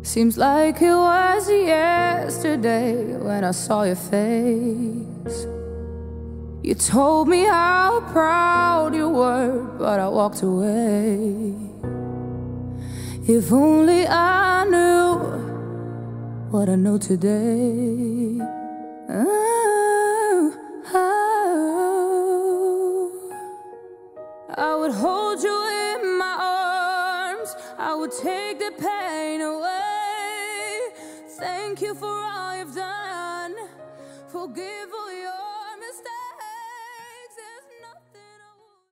Seems like it was yesterday when I saw your face. You told me how proud you were, but I walked away. If only I knew what I know today. Oh, oh. I would hold you in my arms, I would take the pain away. Thank you for all you've done. Forgive